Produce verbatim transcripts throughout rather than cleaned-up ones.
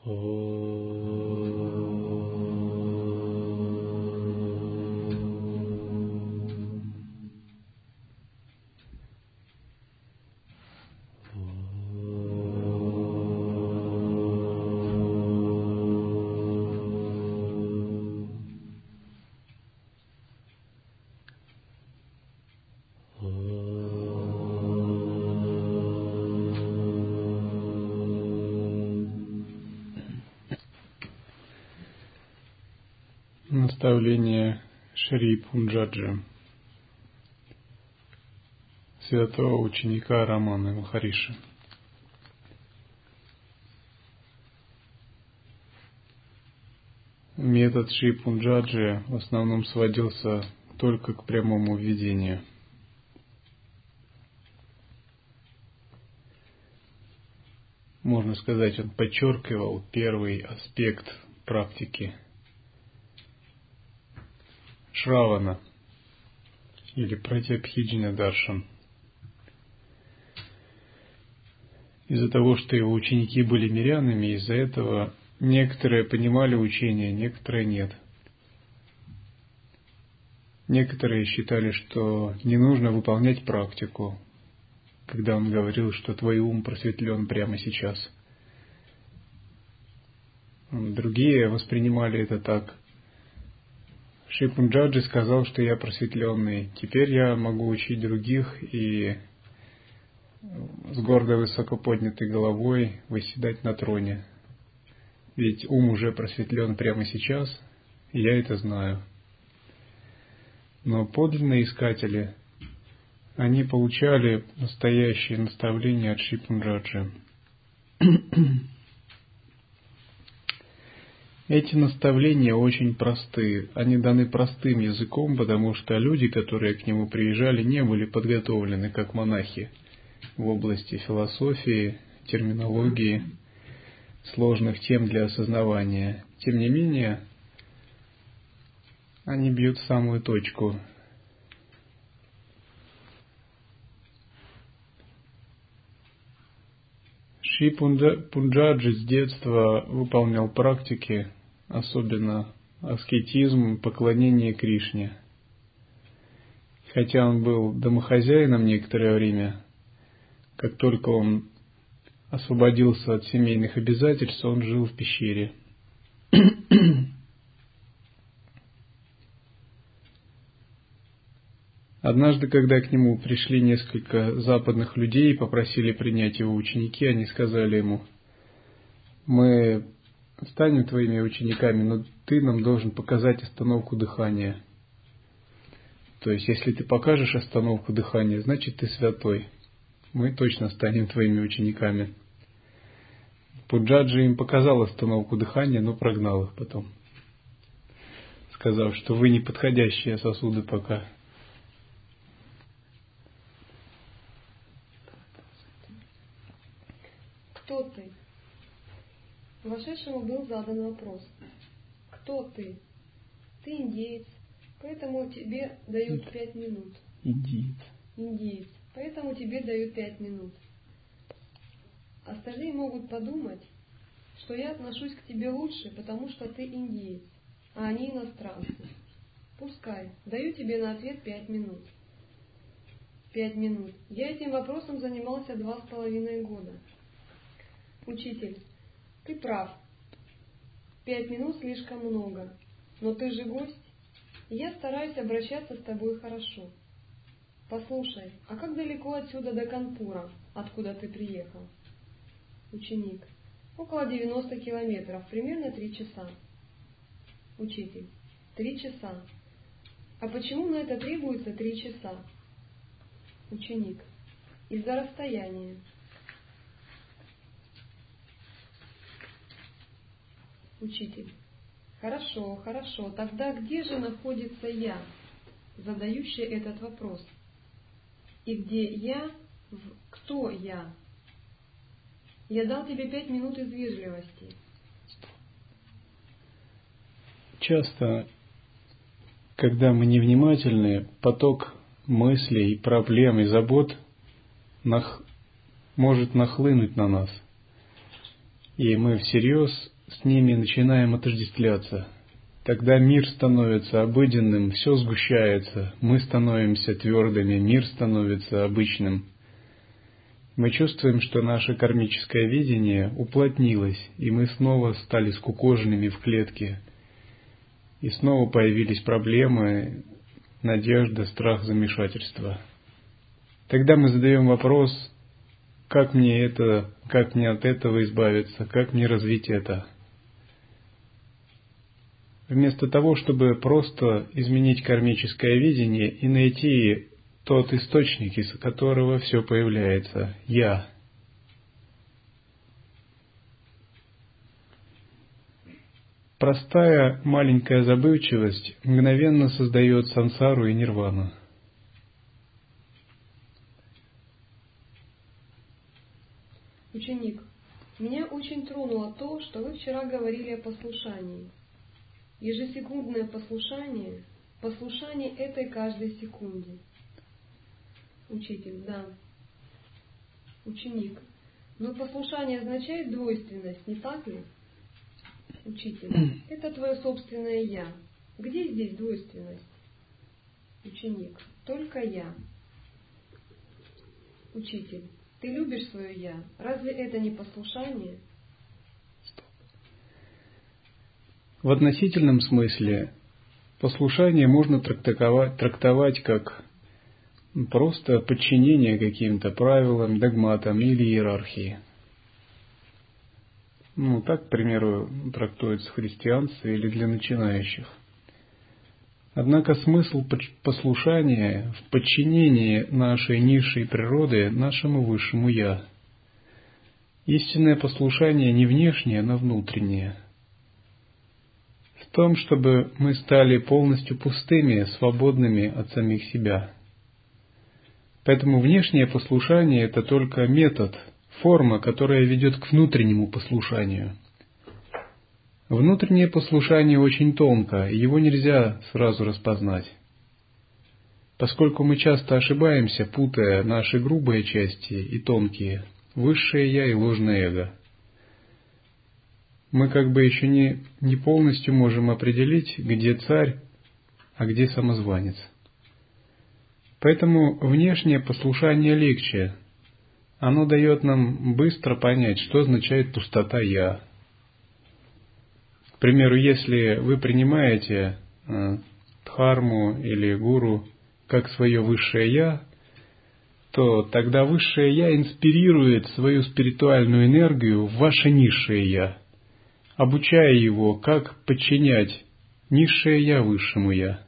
Наставление Шри Пунджаджи, святого ученика Раманы Махариши. Метод Шри Пунджаджи в основном сводился только к прямому видению. Можно сказать, он подчеркивал первый аспект практики Шравана или Пратябхиджня Даршан. Из-за того, что его ученики были мирянами, из-за этого некоторые понимали учение, некоторые нет. Некоторые считали, что не нужно выполнять практику, когда он говорил, что твой ум просветлен прямо сейчас. Другие воспринимали это так. Шри Пунджаджи сказал, что я просветленный, теперь я могу учить других и с гордо высоко поднятой головой восседать на троне. Ведь ум уже просветлен прямо сейчас, и я это знаю. Но подлинные искатели, они получали настоящие наставления от Шри Пунджаджи. Эти наставления очень просты. Они даны простым языком, потому что люди, которые к нему приезжали, не были подготовлены как монахи в области философии, терминологии, сложных тем для осознавания. Тем не менее, они бьют в самую точку. Шри Пунджаджи с детства выполнял практики, особенно аскетизм, поклонение Кришне. Хотя он был домохозяином некоторое время, как только он освободился от семейных обязательств, он жил в пещере. Однажды, когда к нему пришли несколько западных людей и попросили принять его ученики, они сказали ему: мы станем твоими учениками, но ты нам должен показать остановку дыхания. То есть, если ты покажешь остановку дыхания, значит ты святой. Мы точно станем твоими учениками. Пунджаджи им показал остановку дыхания, но прогнал их потом, сказав, что вы не подходящие сосуды пока. Кто ты? Вошедшему был задан вопрос. Кто ты? Ты индеец, поэтому тебе дают пять минут. Индиец. Индеец, поэтому тебе дают пять минут. Остальные могут подумать, что я отношусь к тебе лучше, потому что ты индеец, а они иностранцы. Пускай. Даю тебе на ответ пять минут. Пять минут. Я этим вопросом занимался два с половиной года. Учитель, ты прав. Пять минут слишком много. Но ты же гость, и я стараюсь обращаться с тобой хорошо. Послушай, а как далеко отсюда до Канпура, откуда ты приехал? Ученик, около девяноста километров, примерно три часа. Учитель, три часа. А почему на это требуется три часа? Ученик, из-за расстояния. Учитель. Хорошо, хорошо. Тогда где же находится я, задающий этот вопрос? И где я, в кто я? Я дал тебе пять минут из вежливости. Часто, когда мы невнимательны, поток мыслей, проблем и забот нах... может нахлынуть на нас. и мы всерьез с ними начинаем отождествляться. Тогда мир становится обыденным, все сгущается, мы становимся твердыми, мир становится обычным. Мы чувствуем, что наше кармическое видение уплотнилось, и мы снова стали скукоженными в клетке. И снова появились проблемы, надежда, страх, замешательство. Тогда мы задаем вопрос, как мне это, как мне от этого избавиться, как мне развить это. Вместо того, чтобы просто изменить кармическое видение и найти тот источник, из которого все появляется – «Я». Простая маленькая забывчивость мгновенно создает сансару и нирвану. Ученик, меня очень тронуло то, что вы вчера говорили о послушании. Ежесекундное послушание, послушание этой каждой секунде. Учитель, да. Ученик, но послушание означает двойственность, не так ли? Учитель, это твое собственное «я». Где здесь двойственность? Ученик, только «я». Учитель, ты любишь свое «я». Разве это не послушание? В относительном смысле послушание можно трактовать, трактовать как просто подчинение каким-то правилам, догматам или иерархии. Ну, так, к примеру, трактуется в христианстве или для начинающих. Однако смысл послушания в подчинении нашей низшей природы нашему высшему «я». Истинное послушание не внешнее, но внутреннее. В том, чтобы мы стали полностью пустыми, свободными от самих себя. Поэтому внешнее послушание – это только метод, форма, которая ведет к внутреннему послушанию. Внутреннее послушание очень тонко, и его нельзя сразу распознать. Поскольку мы часто ошибаемся, путая наши грубые части и тонкие, высшее «я» и ложное эго. Мы как бы еще не, не полностью можем определить, где царь, а где самозванец. Поэтому внешнее послушание легче. Оно дает нам быстро понять, что означает пустота «я». К примеру, если вы принимаете э, дхарму или гуру как свое высшее «я», то тогда высшее «я» инспирирует свою спиритуальную энергию в ваше низшее «я», обучая его, как подчинять низшее «я» высшему «я».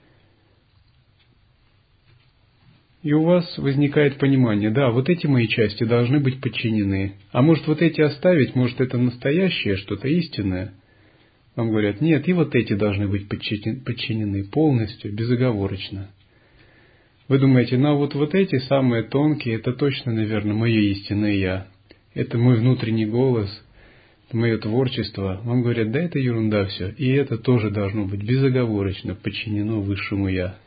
И у вас возникает понимание, да, вот эти мои части должны быть подчинены. А может, вот эти оставить, может, это настоящее, что-то истинное? Вам говорят, нет, и вот эти должны быть подчинены полностью, безоговорочно. Вы думаете, ну вот, вот эти самые тонкие, это точно, наверное, мое истинное «я». Это мой внутренний голос, мое творчество. Вам говорят, да это ерунда все. И это тоже должно быть безоговорочно подчинено высшему «я».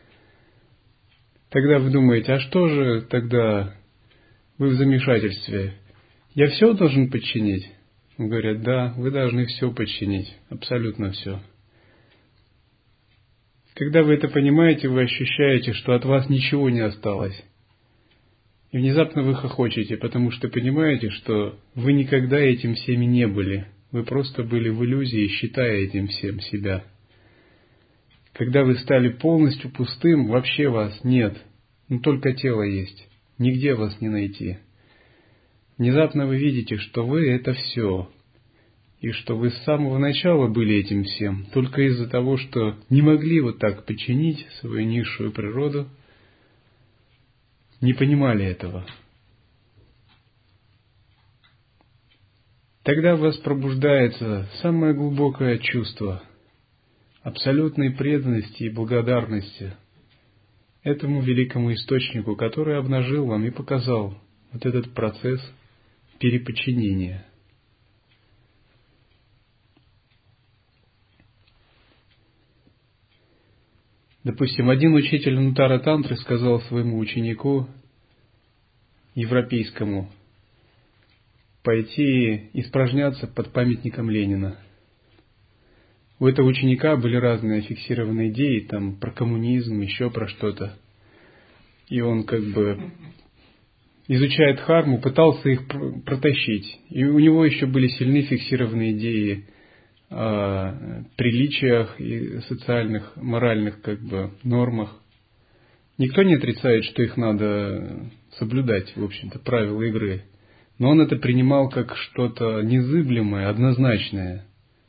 Тогда вы думаете, а что же тогда вы в замешательстве? Я все должен подчинить? Говорят, да, вы должны все подчинить, абсолютно все. Когда вы это понимаете, вы ощущаете, что от вас ничего не осталось. И внезапно вы хохочете, потому что понимаете, что вы никогда этим всеми не были. Вы просто были в иллюзии, считая этим всем себя. Когда вы стали полностью пустым, вообще вас нет. Но только тело есть. Нигде вас не найти. Внезапно вы видите, что вы — это все. И что вы с самого начала были этим всем, только из-за того, что не могли вот так подчинить свою низшую природу, не понимали этого. Тогда в вас пробуждается самое глубокое чувство абсолютной преданности и благодарности этому великому источнику, который обнажил вам и показал вот этот процесс переподчинения. Допустим, один учитель Нуттара Тантры сказал своему ученику, европейскому, пойти испражняться под памятником Ленина. У этого ученика были разные фиксированные идеи, там про коммунизм, еще про что-то. И он как бы, изучая дхарму, пытался их протащить. И у него еще были сильны фиксированные идеи о приличиях и социальных, моральных как бы нормах. Никто не отрицает, что их надо соблюдать, в общем-то, правила игры. Но он это принимал как что-то незыблемое, однозначное.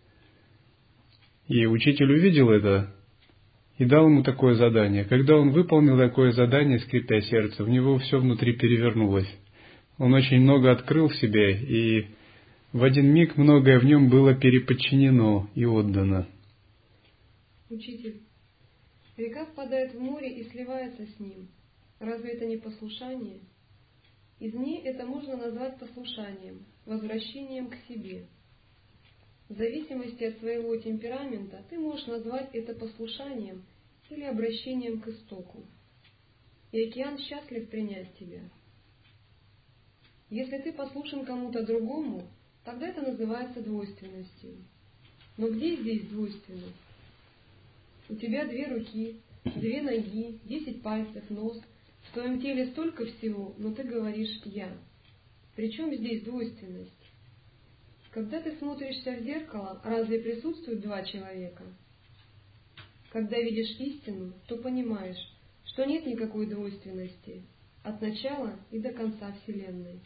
И учитель увидел это и дал ему такое задание. Когда он выполнил такое задание, скрипя сердце, в него все внутри перевернулось. Он очень много открыл в себе, и в один миг многое в нем было переподчинено и отдано. Учитель, река впадает в море и сливается с ним. Разве это не послушание? Из ней это можно назвать послушанием, возвращением к себе. В зависимости от своего темперамента ты можешь назвать это послушанием или обращением к истоку. И океан счастлив принять тебя. Если ты послушен кому-то другому, тогда это называется двойственностью. Но где здесь двойственность? У тебя две руки, две ноги, десять пальцев, нос. В твоем теле столько всего, но ты говоришь «я». Причем здесь двойственность? Когда ты смотришься в зеркало, разве присутствуют два человека? Когда видишь истину, то понимаешь, что нет никакой двойственности от начала и до конца Вселенной.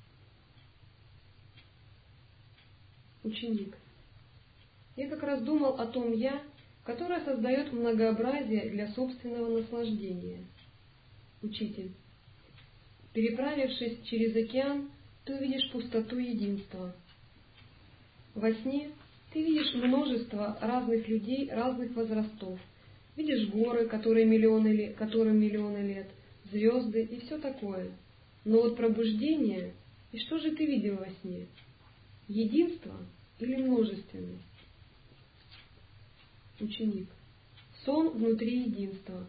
Ученик. Я как раз думал о том «я», которое создает многообразие для собственного наслаждения. Учитель. Переправившись через океан, ты увидишь пустоту единства. Во сне ты видишь множество разных людей, разных возрастов. Видишь горы, которые миллионы лет, которым миллионы лет, звезды и все такое. Но вот пробуждение, и что же ты видел во сне? Единство или множественность? Ученик. Сон внутри единства.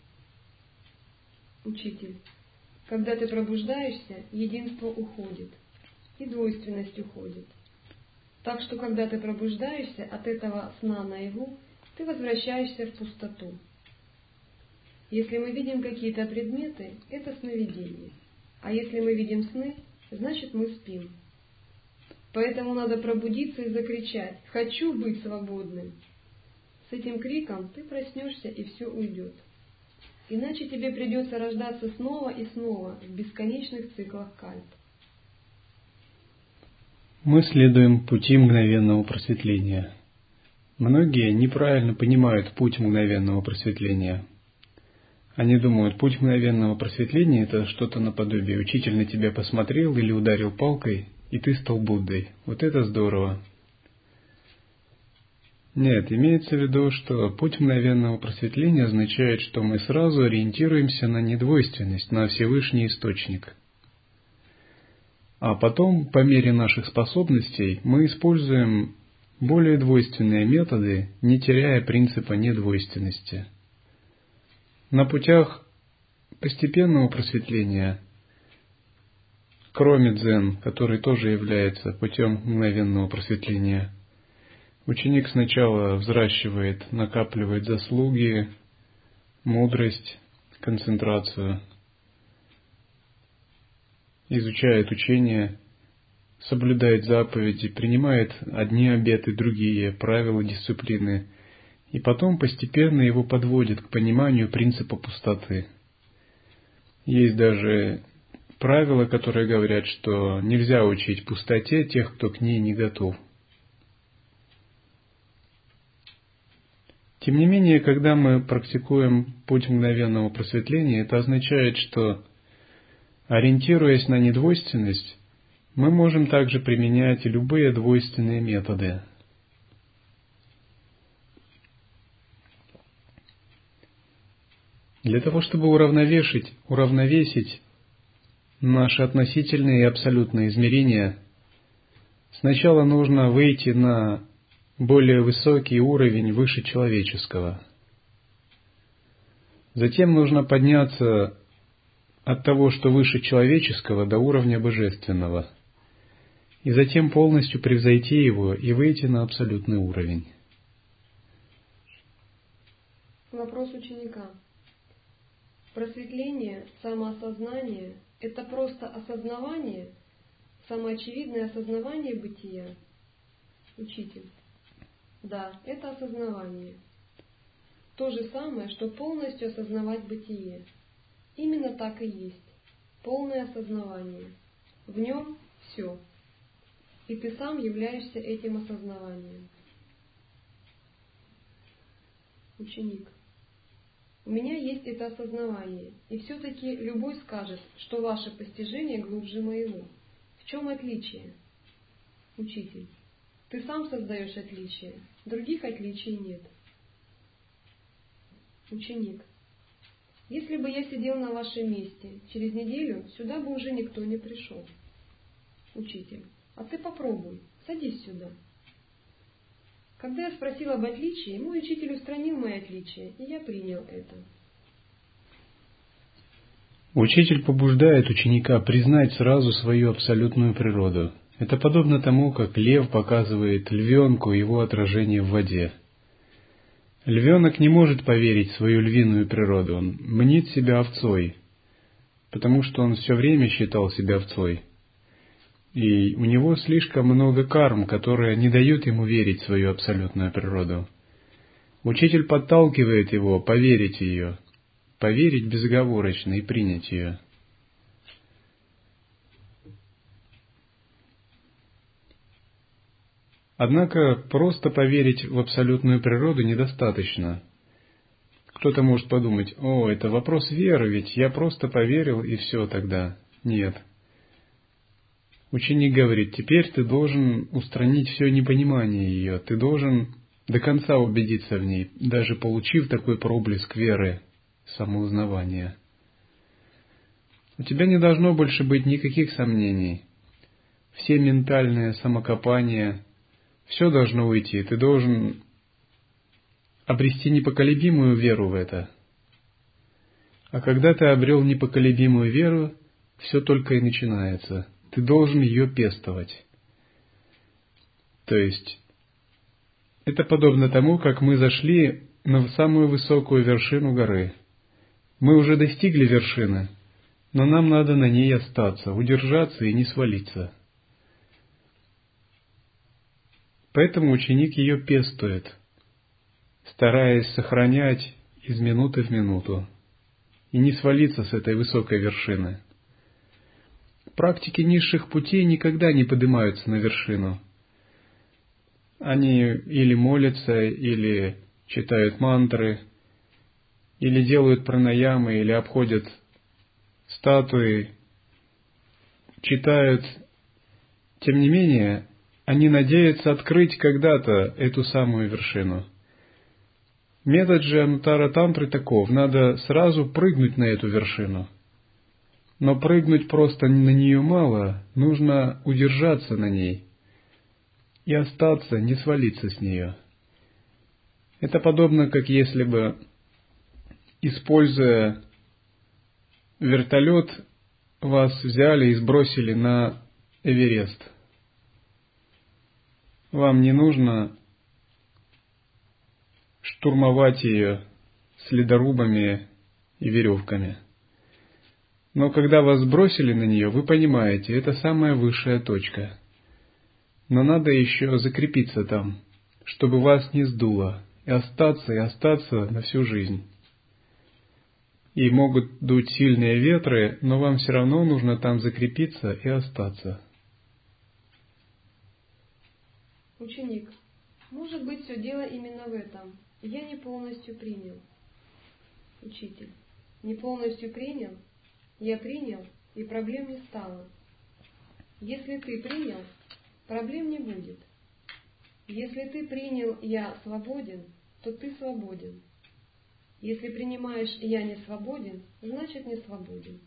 Учитель. Когда ты пробуждаешься, единство уходит, и двойственность уходит. Так что, когда ты пробуждаешься от этого сна наяву, ты возвращаешься в пустоту. Если мы видим какие-то предметы, это сновидение. А если мы видим сны, значит мы спим. Поэтому надо пробудиться и закричать «Хочу быть свободным!». С этим криком ты проснешься, и все уйдет. Иначе тебе придется рождаться снова и снова в бесконечных циклах кальп. Мы следуем пути мгновенного просветления. Многие неправильно понимают путь мгновенного просветления. Они думают, путь мгновенного просветления – это что-то наподобие. Учитель на тебя посмотрел или ударил палкой, и ты стал Буддой. Вот это здорово. Нет, имеется в виду, что путь мгновенного просветления означает, что мы сразу ориентируемся на недвойственность, на Всевышний Источник. А потом, по мере наших способностей, мы используем более двойственные методы, не теряя принципа недвойственности. На путях постепенного просветления, кроме дзен, который тоже является путем мгновенного просветления, ученик сначала взращивает, накапливает заслуги, мудрость, концентрацию, изучает учение, соблюдает заповеди, принимает одни обеты, другие, правила, дисциплины, и потом постепенно его подводит к пониманию принципа пустоты. Есть даже правила, которые говорят, что нельзя учить пустоте тех, кто к ней не готов. Тем не менее, когда мы практикуем путь мгновенного просветления, это означает, что, ориентируясь на недвойственность, мы можем также применять и любые двойственные методы. Для того, чтобы уравновесить, уравновесить наши относительные и абсолютные измерения, сначала нужно выйти на более высокий уровень выше человеческого. Затем нужно подняться от того, что выше человеческого, до уровня божественного. и затем полностью превзойти его и выйти на абсолютный уровень. Вопрос ученика. Просветление, самоосознание – это просто осознавание, самоочевидное осознавание бытия? Учитель. Да, это осознавание. То же самое, что полностью осознавать бытие. Именно так и есть. Полное осознавание. В нем все. И ты сам являешься этим осознаванием. Ученик. У меня есть это осознавание, и все-таки любой скажет, что ваше постижение глубже моего. В чем отличие? Учитель. Ты сам создаешь отличия, других отличий нет. Ученик. Если бы я сидел на вашем месте, через неделю сюда бы уже никто не пришел. Учитель. А ты попробуй, садись сюда. Когда я спросил об отличии, мой учитель устранил мои отличия, и я принял это. Учитель побуждает ученика признать сразу свою абсолютную природу. Это подобно тому, как лев показывает львенку его отражение в воде. Львенок не может поверить в свою львиную природу, он мнит себя овцой, потому что он все время считал себя овцой. И у него слишком много карм, которые не дают ему верить в свою абсолютную природу. Учитель подталкивает его поверить в ее, поверить безоговорочно и принять ее. Однако просто поверить в абсолютную природу недостаточно. Кто-то может подумать: о, это вопрос веры, ведь я просто поверил и все тогда. Нет. Ученик говорит: теперь ты должен устранить все непонимание ее, ты должен до конца убедиться в ней, даже получив такой проблеск веры, самоузнавания. У тебя не должно больше быть никаких сомнений. Все ментальные самокопания, все должно уйти, ты должен обрести непоколебимую веру в это. А когда ты обрел непоколебимую веру, все только и начинается. Ты должен ее пестовать. То есть, это подобно тому, как мы зашли на самую высокую вершину горы. Мы уже достигли вершины, но нам надо на ней остаться, удержаться и не свалиться. Поэтому ученик ее пестует, стараясь сохранять из минуты в минуту и не свалиться с этой высокой вершины. Практики низших путей никогда не поднимаются на вершину. Они или молятся, или читают мантры, или делают пранаямы, или обходят статуи, читают. Тем не менее, они надеются открыть когда-то эту самую вершину. Метод же Ануттара Тантры таков: надо сразу прыгнуть на эту вершину. Но прыгнуть просто на нее мало, нужно удержаться на ней и остаться, не свалиться с нее. Это подобно, как если бы, используя вертолет, вас взяли и сбросили на Эверест. Вам не нужно штурмовать ее с ледорубами и веревками. Но когда вас сбросили на нее, вы понимаете, это самая высшая точка. Но надо еще закрепиться там, чтобы вас не сдуло, и остаться, и остаться на всю жизнь. И могут дуть сильные ветры, но вам все равно нужно там закрепиться и остаться. Ученик. Может быть, все дело именно в этом. Я не полностью принял. Учитель. Не полностью принял? Я принял, и проблем не стало. Если ты принял, проблем не будет. Если ты принял «я свободен», то ты свободен. Если принимаешь «я не свободен», значит не свободен.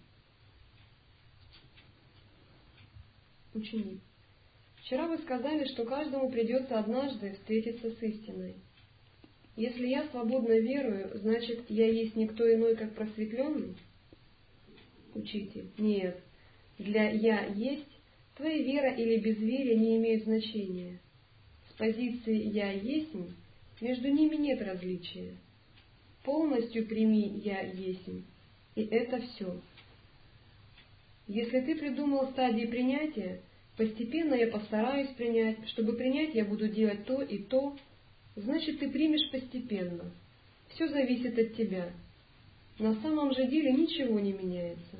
Ученик. Вчера вы сказали, что каждому придется однажды встретиться с истиной. Если я свободно верую, значит я есть никто иной, как просветленный? Учитель. Нет. Для «я есть» Твоя вера или безверие не имеют значения. С позиции «я есмь» между ними нет различия. Полностью прими «я есмь», и это все. Если ты придумал стадии принятия, постепенно я постараюсь принять, чтобы принять я буду делать то и то, значит ты примешь постепенно. Все зависит от тебя. На самом же деле ничего не меняется.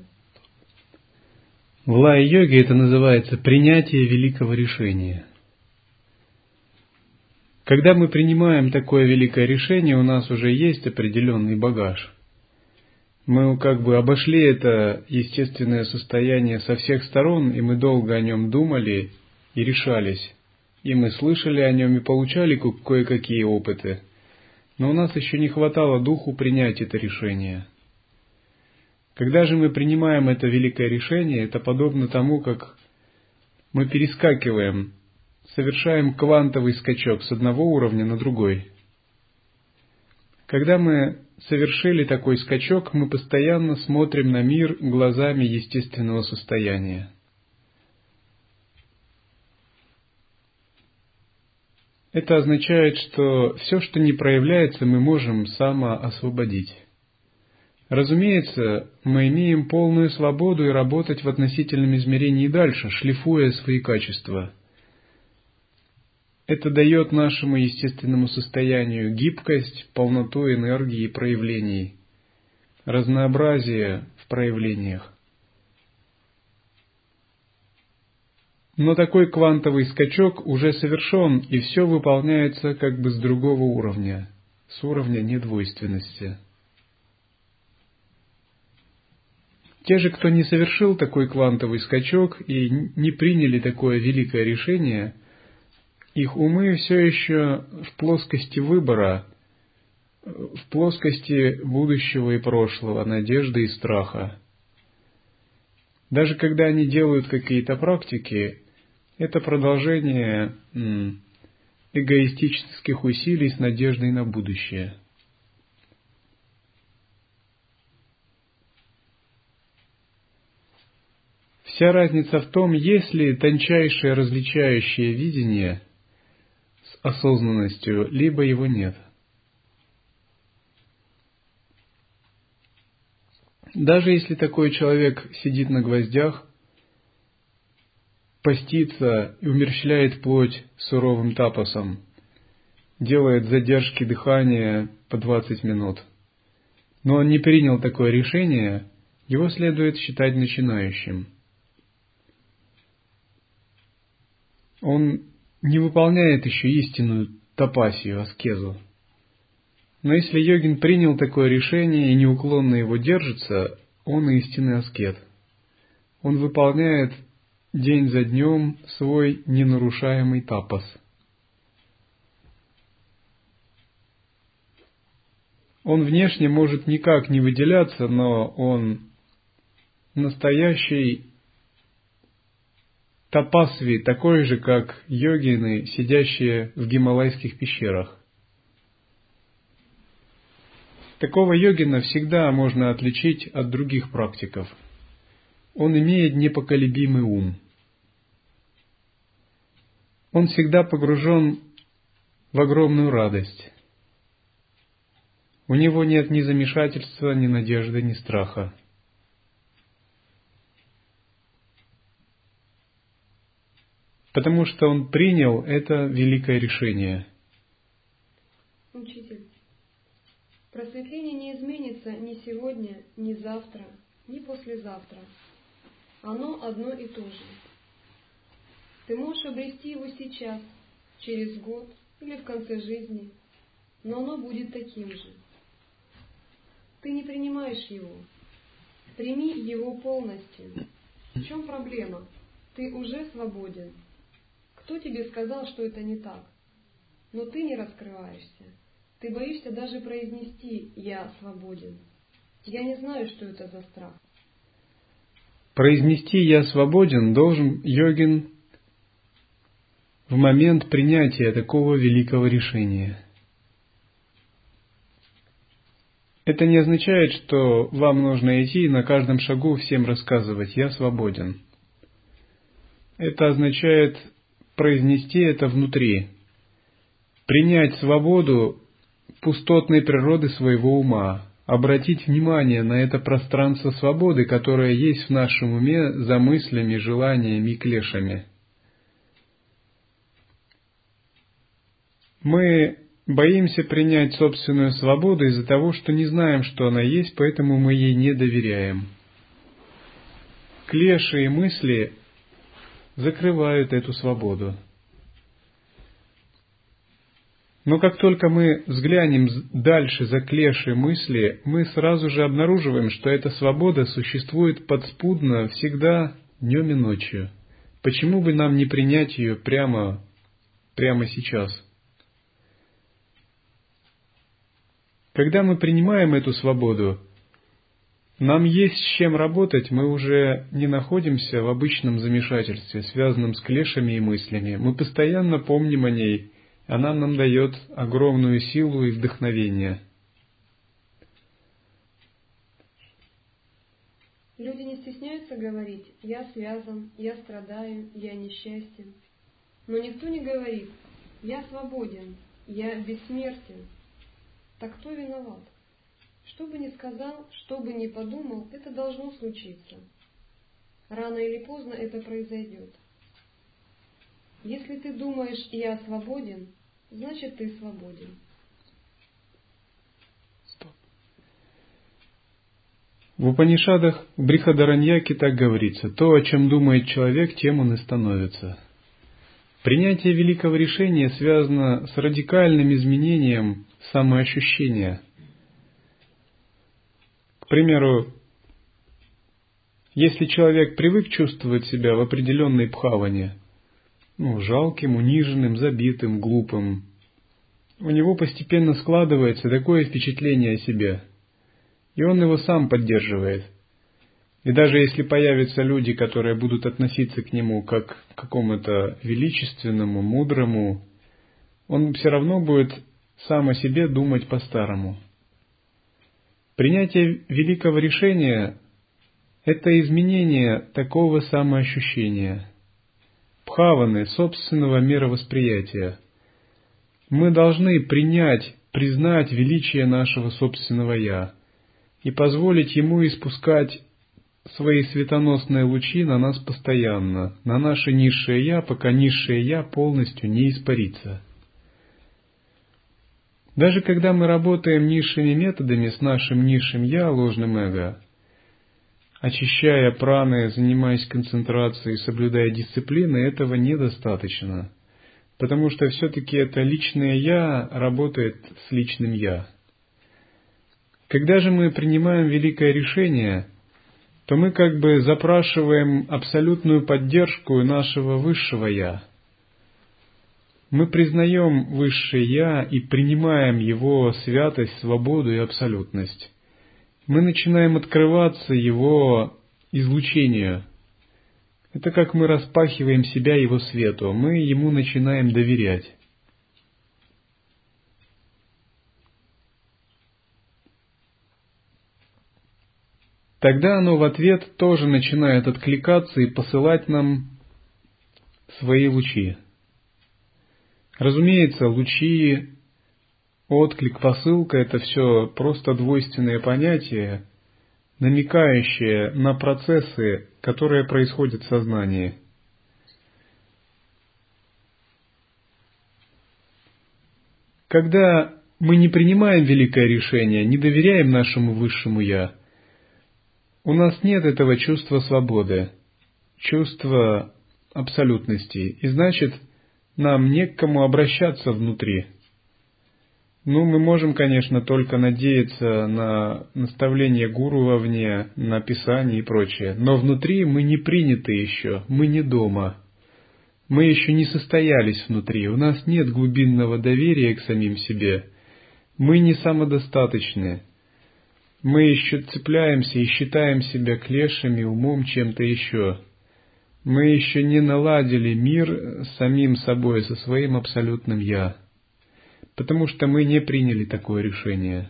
В лай-йоге это называется принятие великого решения. Когда мы принимаем такое великое решение, у нас уже есть определенный багаж. Мы как бы обошли это естественное состояние со всех сторон, и мы долго о нем думали и решались. И мы слышали о нем и получали кое-какие опыты. Но у нас еще не хватало духу принять это решение. Когда же мы принимаем это великое решение, это подобно тому, как мы перескакиваем, совершаем квантовый скачок с одного уровня на другой. Когда мы совершили такой скачок, мы постоянно смотрим на мир глазами естественного состояния. Это означает, что все, что не проявляется, мы можем самоосвободить. Разумеется, мы имеем полную свободу и работать в относительном измерении дальше, шлифуя свои качества. Это дает нашему естественному состоянию гибкость, полноту энергии и проявлений, разнообразие в проявлениях. Но такой квантовый скачок уже совершен, и все выполняется как бы с другого уровня, с уровня недвойственности. Те же, кто не совершил такой квантовый скачок и не приняли такое великое решение, их умы все еще в плоскости выбора, в плоскости будущего и прошлого, надежды и страха. Даже когда они делают какие-то практики, это продолжение м, эгоистических усилий с надеждой на будущее. Вся разница в том, есть ли тончайшее различающее видение с осознанностью, либо его нет. Даже если такой человек сидит на гвоздях, постится и умерщвляет плоть суровым тапасом, делает задержки дыхания по двадцать минут, но он не принял такое решение, его следует считать начинающим. Он не выполняет еще истинную тапасию, аскезу. Но если йогин принял такое решение и неуклонно его держится, он истинный аскет. Он выполняет день за днем свой ненарушаемый тапас. Он внешне может никак не выделяться, но он настоящий тапасви, такой же, как йогины, сидящие в гималайских пещерах. Такого йогина всегда можно отличить от других практиков. Он имеет непоколебимый ум. Он всегда погружен в огромную радость. У него нет ни замешательства, ни надежды, ни страха. Потому что он принял это великое решение. Учитель, просветление не изменится ни сегодня, ни завтра, ни послезавтра. Оно одно и то же. Ты можешь обрести его сейчас, через год или в конце жизни, но оно будет таким же. Ты не принимаешь его. Прими его полностью. В чем проблема? Ты уже свободен. Кто тебе сказал, что это не так? Но ты не раскрываешься. Ты боишься даже произнести «я свободен». Я не знаю, что это за страх. Произнести «я свободен» должен йогин в момент принятия такого великого решения. Это не означает, что вам нужно идти и на каждом шагу всем рассказывать «я свободен». это означает произнести это внутри, принять свободу пустотной природы своего ума, обратить внимание на это пространство свободы, которое есть в нашем уме за мыслями, желаниями и клешами. Мы боимся принять собственную свободу из-за того, что не знаем, что она есть, поэтому мы ей не доверяем. Клеши и мысли закрывают эту свободу. Но как только мы взглянем дальше за клеши мысли, мы сразу же обнаруживаем, что эта свобода существует подспудно всегда днем и ночью. Почему бы нам не принять ее прямо, прямо сейчас? Когда мы принимаем эту свободу, нам есть с чем работать, мы уже не находимся в обычном замешательстве, связанном с клешами и мыслями. Мы постоянно помним о ней, она нам дает огромную силу и вдохновение. Люди не стесняются говорить: «Я связан, я страдаю, я несчастен». Но никто не говорит: «Я свободен, я бессмертен». Так кто виноват? Что бы ни сказал, что бы ни подумал, это должно случиться. Рано или поздно это произойдет. Если ты думаешь «я свободен», значит ты свободен. В Упанишадах в Брихадараньяке так говорится: то, о чем думает человек, тем он и становится. Принятие великого решения связано с радикальным изменением самоощущения. К примеру, если человек привык чувствовать себя в определенной бхаване, ну, жалким, униженным, забитым, глупым, у него постепенно складывается такое впечатление о себе, и он его сам поддерживает. И даже если появятся люди, которые будут относиться к нему как к какому-то величественному, мудрому, он все равно будет сам о себе думать по-старому. Принятие великого решения – это изменение такого самоощущения, бхаваны, собственного мировосприятия. Мы должны принять, признать величие нашего собственного «я» и позволить ему испускать свои светоносные лучи на нас постоянно, на наше низшее «я», пока низшее «я» полностью не испарится. Даже когда мы работаем низшими методами с нашим низшим «я», ложным эго, очищая праны, занимаясь концентрацией, соблюдая дисциплины, этого недостаточно, потому что все-таки это личное «я» работает с личным «я». Когда же мы принимаем великое решение, то мы как бы запрашиваем абсолютную поддержку нашего высшего «я». Мы признаем высшее «я» и принимаем его святость, свободу и абсолютность. Мы начинаем открываться его излучению. Это как мы распахиваем себя его свету, мы ему начинаем доверять. Тогда оно в ответ тоже начинает откликаться и посылать нам свои лучи. Разумеется, лучи, отклик, посылка – это все просто двойственные понятия, намекающие на процессы, которые происходят в сознании. Когда мы не принимаем великое решение, не доверяем нашему высшему «я», у нас нет этого чувства свободы, чувства абсолютности, и значит, нам не к кому обращаться внутри. Ну, мы можем, конечно, только надеяться на наставление гуру вовне, на писание и прочее, но внутри мы не приняты еще, мы не дома. Мы еще не состоялись внутри, у нас нет глубинного доверия к самим себе. Мы не самодостаточны. Мы еще цепляемся и считаем себя клешами, умом, чем-то еще. Мы еще не наладили мир с самим собой, со своим абсолютным «я», потому что мы не приняли такое решение.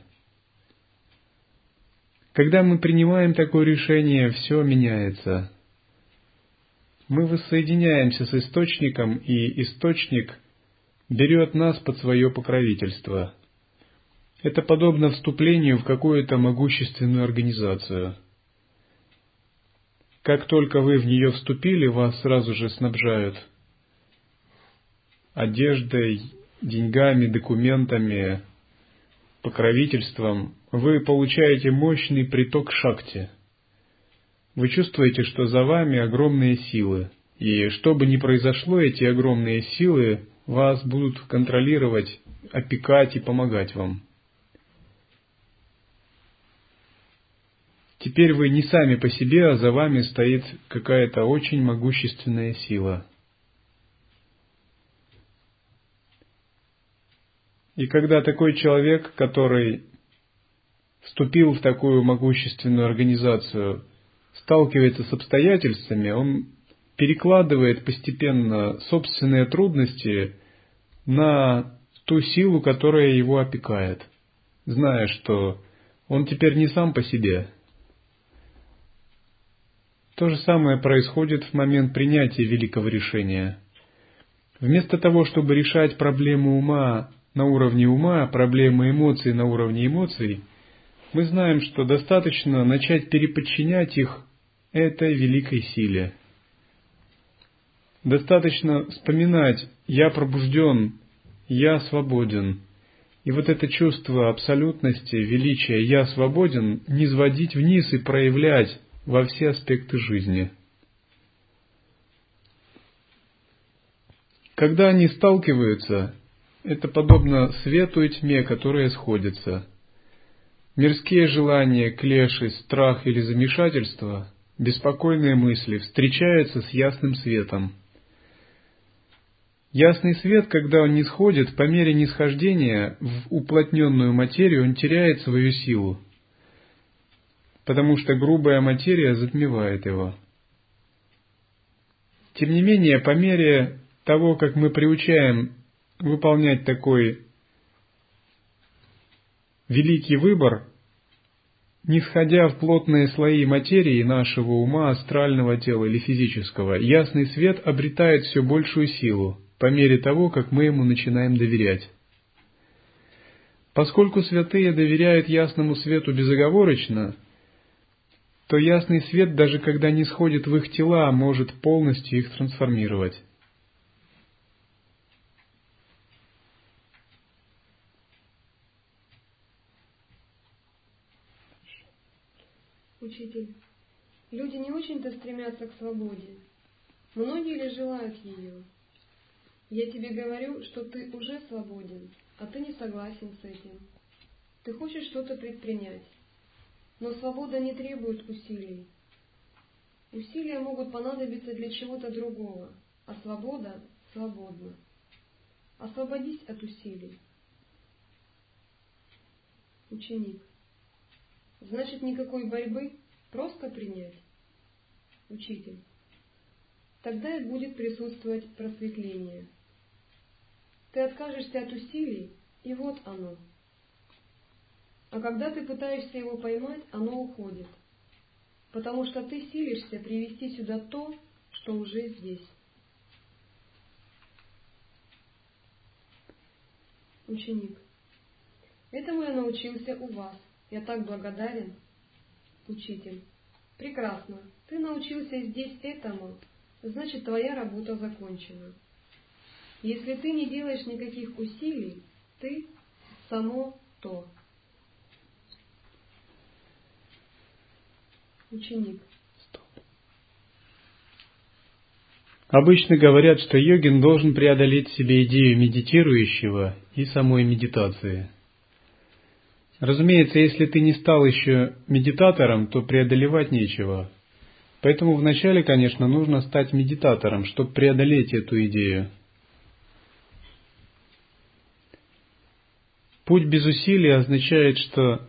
Когда мы принимаем такое решение, все меняется. Мы воссоединяемся с Источником, и Источник берет нас под свое покровительство. Это подобно вступлению в какую-то могущественную организацию. Как только вы в нее вступили, вас сразу же снабжают одеждой, деньгами, документами, покровительством. Вы получаете мощный приток шакти. Вы чувствуете, что за вами огромные силы. И что бы ни произошло, эти огромные силы вас будут контролировать, опекать и помогать вам. Теперь вы не сами по себе, а за вами стоит какая-то очень могущественная сила. И когда такой человек, который вступил в такую могущественную организацию, сталкивается с обстоятельствами, он перекладывает постепенно собственные трудности на ту силу, которая его опекает, зная, что он теперь не сам по себе. То же самое происходит в момент принятия великого решения. Вместо того, чтобы решать проблему ума на уровне ума, проблемы эмоций на уровне эмоций, мы знаем, что достаточно начать переподчинять их этой великой силе. Достаточно вспоминать «я пробужден», «я свободен». И вот это чувство абсолютности, величия «я свободен» низводить вниз и проявлять во все аспекты жизни. Когда они сталкиваются, это подобно свету и тьме, которые сходятся. Мирские желания, клеши, страх или замешательство, беспокойные мысли встречаются с ясным светом. Ясный свет, когда он нисходит, по мере нисхождения в уплотненную материю, он теряет свою силу, потому что грубая материя затмевает его. Тем не менее, по мере того, как мы приучаем выполнять такой великий выбор, нисходя в плотные слои материи нашего ума, астрального тела или физического, ясный свет обретает все большую силу по мере того, как мы ему начинаем доверять. Поскольку святые доверяют ясному свету безоговорочно, то ясный свет, даже когда не сходит в их тела, может полностью их трансформировать. Учитель, люди не очень-то стремятся к свободе. Многие ли желают ее? Я тебе говорю, что ты уже свободен, а ты не согласен с этим. Ты хочешь что-то предпринять. Но свобода не требует усилий. Усилия могут понадобиться для чего-то другого, а свобода свободна. Освободись от усилий. Ученик. Значит, никакой борьбы, просто принять. Учитель. Тогда и будет присутствовать просветление. Ты откажешься от усилий, и вот оно. А когда ты пытаешься его поймать, оно уходит, потому что ты силишься привести сюда то, что уже здесь. Ученик. Этому я научился у вас. Я так благодарен. Учитель. Прекрасно. Ты научился здесь этому, значит, твоя работа закончена. Если ты не делаешь никаких усилий, ты само то. Ученик. Обычно говорят, что йогин должен преодолеть в себе идею медитирующего и самой медитации. Разумеется, если ты не стал еще медитатором, то преодолевать нечего. Поэтому вначале, конечно, нужно стать медитатором, чтобы преодолеть эту идею. Путь без усилий означает, что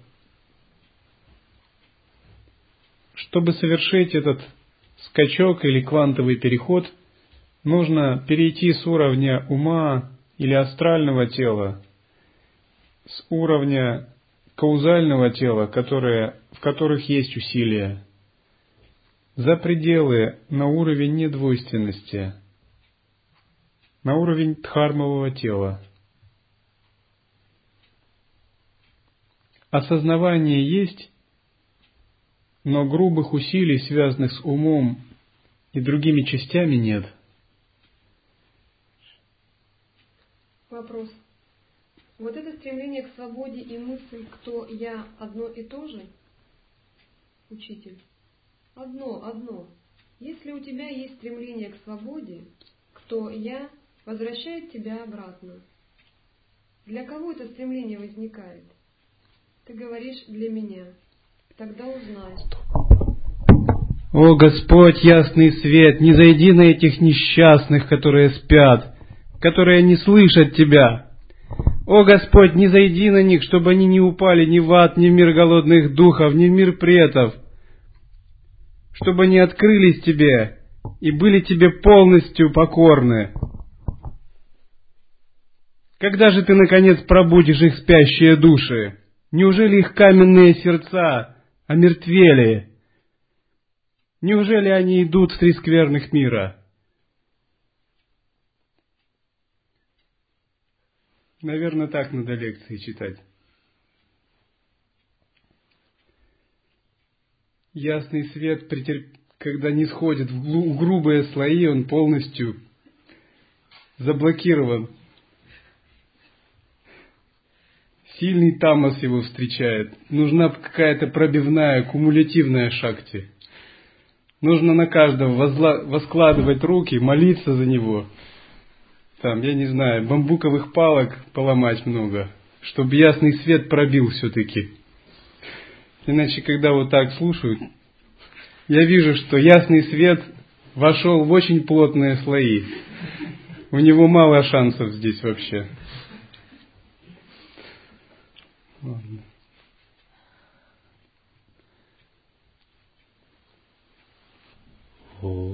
чтобы совершить этот скачок или квантовый переход, нужно перейти с уровня ума или астрального тела, с уровня каузального тела, которые, в которых есть усилия, за пределы, на уровень недвойственности, на уровень дхармового тела. Осознавание есть, но грубых усилий, связанных с умом и другими частями, нет. Вопрос. Вот это стремление к свободе и мысль «кто я» одно и то же? Учитель. Одно, одно. Если у тебя есть стремление к свободе, «кто я» возвращает тебя обратно. Для кого это стремление возникает? Ты говоришь «для меня». Тогда узнай. О Господь, ясный свет, не зайди на этих несчастных, которые спят, которые не слышат Тебя. О Господь, не зайди на них, чтобы они не упали ни в ад, ни в мир голодных духов, ни в мир претов, чтобы они открылись Тебе и были Тебе полностью покорны. Когда же Ты, наконец, пробудишь их спящие души? Неужели их каменные сердца омертвели? Неужели они идут в три скверных мира? Наверное, так надо лекции читать. Ясный свет, когда не сходит в грубые слои, он полностью заблокирован. Сильный тамас его встречает. Нужна какая-то пробивная, кумулятивная шакти. Нужно на каждого возла... воскладывать руки, молиться за него. Там, я не знаю, бамбуковых палок поломать много, чтобы ясный свет пробил все-таки. Иначе, когда вот так слушают, я вижу, что ясный свет вошел в очень плотные слои. У него мало шансов здесь вообще. Ладно. О.